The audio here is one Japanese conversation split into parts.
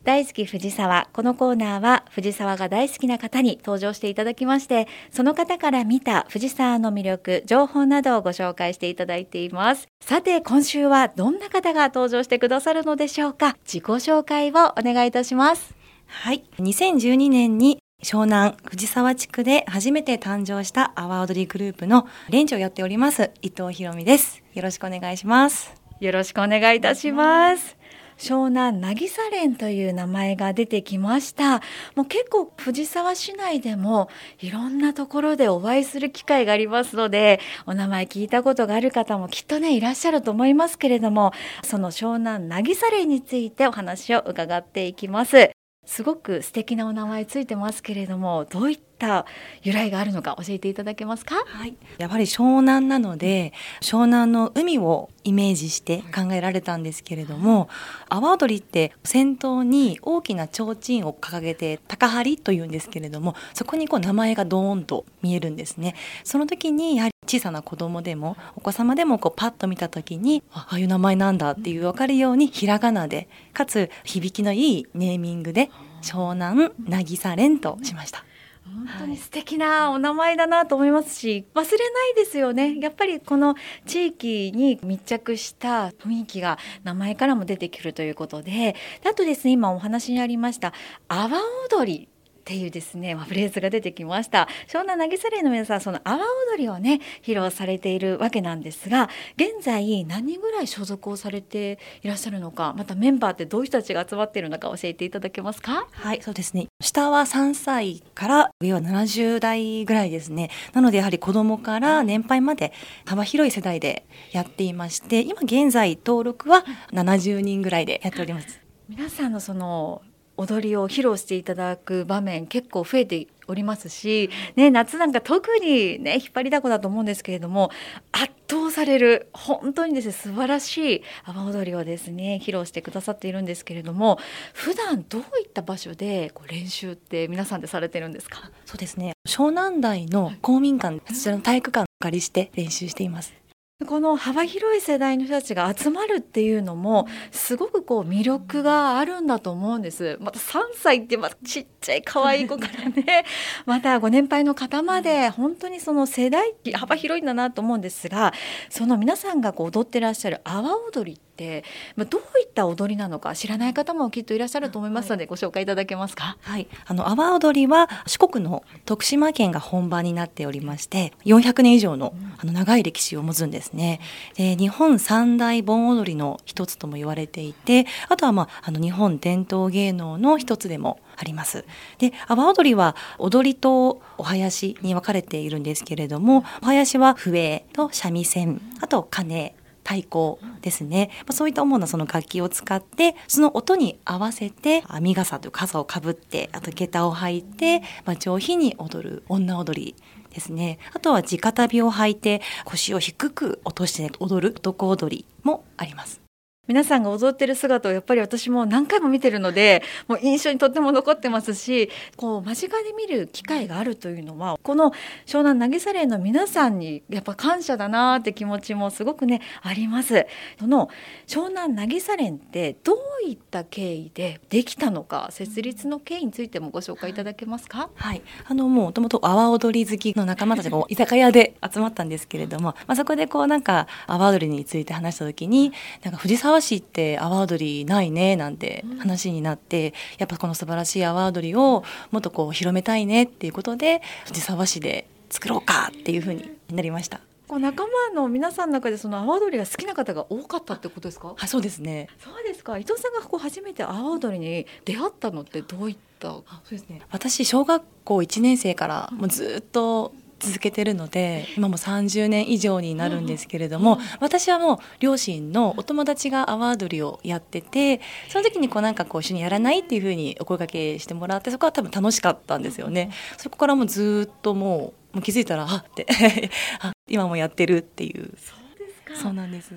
大好き藤沢。このコーナーは藤沢が大好きな方に登場していただきまして、その方から見た藤沢の魅力、情報などをご紹介していただいています。さて今週はどんな方が登場してくださるのでしょうか。自己紹介をお願いいたします。 はい、2012年に湘南藤沢地区で初めて誕生した阿波踊りグループの連長をやっております伊藤ひろみです。よろしくお願いします。 よろしくお願いいたします。湘南渚連という名前が出てきました。もう結構藤沢市内でもいろんなところでお会いする機会がありますので、お名前聞いたことがある方もきっとねいらっしゃると思いますけれども、その湘南渚連についてお話を伺っていきます。すごく素敵なお名前ついてますけれども、どういった由来があるのか教えていただけますか？ はい、やはり湘南なので湘南の海をイメージして考えられたんですけれども、阿波踊りって先頭に大きな提灯を掲げて高張というんですけれども、そこに名前がドーンと見えるんですね。その時にやはり小さな子供でもお子様でもパッと見た時にああいう名前なんだっていう分かるようにひらがなでかつ響きのいいネーミングで湘南渚連としました。 本当に素敵なお名前だなと思いますし、忘れないですよね。やっぱりこの地域に密着した雰囲気が名前からも出てくるということで、あとですね、今お話にありました阿波踊りっていうですね、フレーズが出てきました。湘南渚連の皆さん、その阿波踊りをね披露されているわけなんですが、現在何人ぐらい所属をされていらっしゃるのか、またメンバーってどういう人たちが集まっているのか教えていただけますか？ はい、そうですね。下は3歳から上は70代ぐらいですね。なのでやはり子供から年配まで幅広い世代でやっていまして、今現在登録は70人ぐらいでやっております。 皆さんのその踊りを披露していただく場面結構増えておりますし、ね、夏なんか特にね引っ張りだこだと思うんですけれども、圧倒される本当にですね素晴らしい阿波踊りをですね披露してくださっているんですけれども、普段どういった場所で練習って皆さんでされてるんですか？ そうですね、湘南台の公民館、そちらの体育館をお借りして練習しています。 この幅広い世代の人たちが集まるっていうのもすごく魅力があるんだと思うんです。また3歳ってちっちゃい可愛い子からねまたご年配の方まで本当にその世代幅広いんだなと思うんですが、その皆さんが踊ってらっしゃる阿波踊りってどういった踊りなのか知らない方もきっといらっしゃると思いますので、ご紹介いただけますか？ はい、阿波踊りは四国の徳島県が本場になっておりまして、400年以上の長い歴史を持つんですね。で、日本三大盆踊りの一つとも言われていて、あとは日本伝統芸能の一つでもあります。で、阿波踊りは踊りとお囃子に分かれているんですけれども、お囃子は笛と三味線、あと鐘、太鼓ですね。そういった主なその楽器を使って、その音に合わせて編み笠という笠をかぶって、あと下駄を履いて、上品に踊る女踊りですね。あとは地下足袋を履いて腰を低く落として踊る男踊りもあります。 皆さんが踊ってる姿をやっぱり私も何回も見てるので、もう印象にとっても残ってますし、間近で見る機会があるというのは、この湘南渚連の皆さんにやっぱ感謝だなって気持ちもすごくねあります。その湘南渚連ってどういった経緯でできたのか、設立の経緯についてもご紹介いただけますか？ はい、もともと阿波踊り好きの仲間たちが居酒屋で集まったんですけれども、そこで阿波踊りについて話した時に、藤沢市って阿波踊りないねなんて話になって、やっぱこの素晴らしい阿波踊りをもっと広めたいねっていうことで、藤沢市で作ろうかっていうふうになりました。 仲間の皆さんの中でその阿波踊りが好きな方が多かったってことですか？ はい、そうですね。 そうですか。伊藤さんが初めて阿波踊りに出会ったのってどういったそうですね、私小学校1年生からもうずっと続けてるので、今も30年以上になるんですけれども、私はもう両親のお友達が阿波踊りをやってて、その時に一緒にやらないっていう風にお声掛けしてもらって、そこは多分楽しかったんですよね。そこからもうずっともう気づいたらって今もやってるっていう。 そうですか。 そうなんです。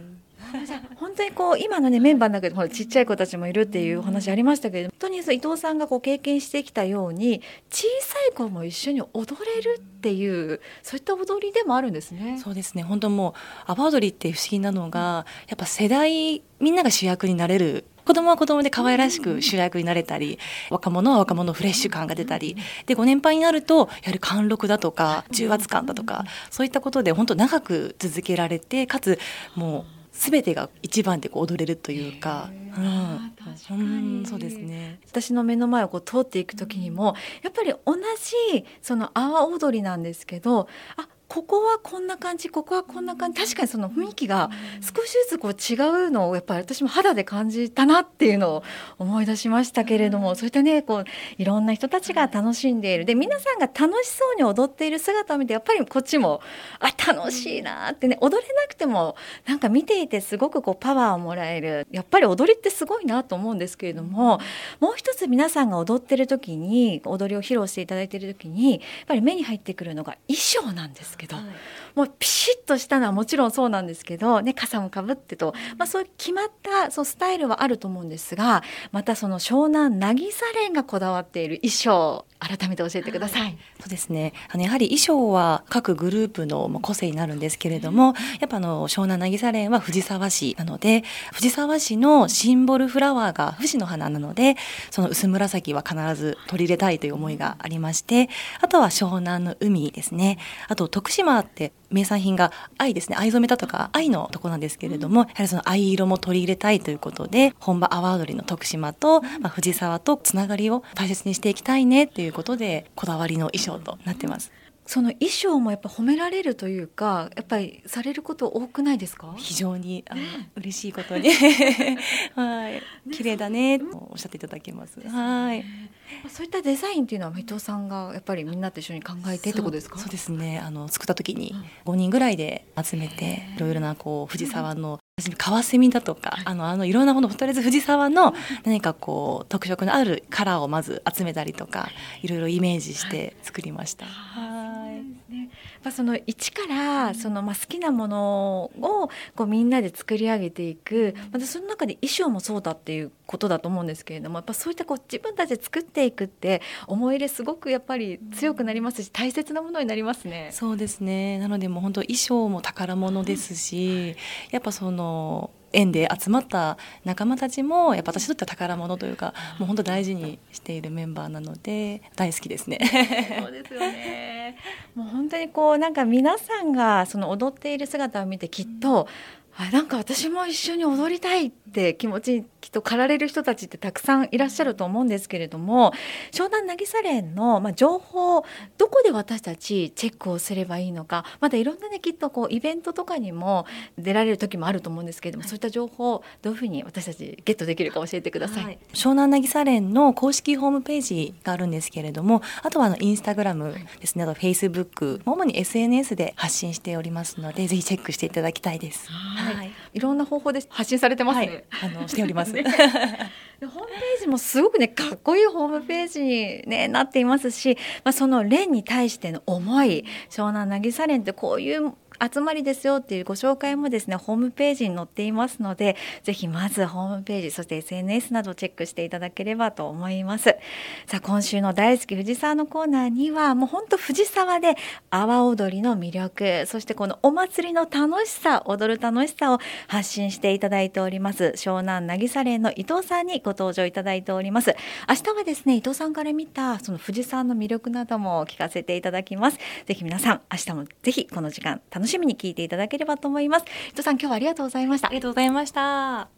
本当にこう今のねメンバーの中でほらちっちゃい子たちもいるっていうお話ありましたけれども、本当に伊藤さんがこう経験してきたように小さい子も一緒に踊れるっていうそういった踊りでもあるんですね。 そうですね、本当もう阿波踊りって不思議なのが、やっぱ世代みんなが主役になれる、子供は子供で可愛らしく主役になれたり、若者は若者フレッシュ感が出たりで、ご年配になるとやはり貫禄だとか重圧感だとか、そういったことで本当長く続けられて、かつもう全てが一番でこう踊れるというか、そうですね。 私の目の前をこう通っていく時にもやっぱり同じその阿波踊りなんですけど、ここはこんな感じ、ここはこんな感じ、確かにその雰囲気が少しずつこう違うのをやっぱり私も肌で感じたなっていうのを思い出しましたけれども、そういったねこういろんな人たちが楽しんでいる、で皆さんが楽しそうに踊っている姿を見てやっぱりこっちも楽しいなってね、踊れなくてもなんか見ていてすごくこうパワーをもらえる、やっぱり踊りってすごいなと思うんですけれども、もう一つ皆さんが踊ってる時に、踊りを披露していただいている時にやっぱり目に入ってくるのが衣装なんですけど、もうピシッとしたのはもちろんそうなんですけど、ね、傘もかぶってと、そういう決まったそうスタイルはあると思うんですが、またその湘南渚連がこだわっている衣装、改めて教えてください。 そうですね、やはり衣装は各グループの個性になるんですけれども、やっぱ湘南渚連は藤沢市なので、藤沢市のシンボルフラワーが富士の花なので、その薄紫は必ず取り入れたいという思いがありまして、あとは湘南の海ですね、あと徳島って名産品が藍ですね、藍染めだとか藍のとこなんですけれども、やはりその藍色も取り入れたいということで、本場阿波踊りの徳島と、藤沢とつながりを大切にしていきたいねということで、こだわりの衣装となってます。 その衣装もやっぱ褒められるというか、やっぱりされること多くないですか？ 非常に嬉しいことにはい、綺麗だねとおっしゃっていただけます。はい。 そういったデザインっていうのは伊藤さんがやっぱりみんなと一緒に考えてってことですか？ そうですね、作った時に5人ぐらいで集めて、いろいろなこう藤沢のカワセミだとか、いろんなもの、とりあえず藤沢の何かこう特色のあるカラーをまず集めたりとか、いろいろイメージして作りました。 その一からその好きなものをこうみんなで作り上げていく、またその中で衣装もそうだっていうことだと思うんですけれども、やっぱそういったこう自分たちで作っていくって思い入れすごくやっぱり強くなりますし、大切なものになりますね。 そうですね、なのでもう本当衣装も宝物ですし、やっぱその縁で集まった仲間たちもやっぱ私にとっては宝物というか、もう本当大事にしているメンバーなので大好きですね。 そうですよね。もう本当にこうなんか皆さんがその踊っている姿を見てきっと、なんか私も一緒に踊りたいって気持ちにきっと駆られる人たちってたくさんいらっしゃると思うんですけれども、湘南渚連の情報、どこで私たちチェックをすればいいのか、またいろんなねきっとこうイベントとかにも出られる時もあると思うんですけれども、そういった情報をどういうふうに私たちゲットできるか教えてください。 湘南渚連の公式ホームページがあるんですけれども、あとはインスタグラムですね、あとフェイスブック、主に SNS で発信しておりますので、ぜひチェックしていただきたいです。 いろんな方法で発信されてますね。 しております。 ホームページもすごくねかっこいいホームページに、なっていますし、その連に対しての思い、湘南渚連ってこういう集まりですよっていうご紹介もですねホームページに載っていますので、ぜひまずホームページ、そして SNS などをチェックしていただければと思います。さあ今週の大好き藤沢のコーナーにはもう本当藤沢で阿波踊りの魅力、そしてこのお祭りの楽しさ、踊る楽しさを発信していただいております湘南渚連の伊藤さんにご登場いただいております。明日はですね伊藤さんから見たその藤沢の魅力なども聞かせていただきます。ぜひ皆さん明日もぜひこの時間楽しみに聞いていただければと思います。伊藤さん、今日はありがとうございました。 ありがとうございました。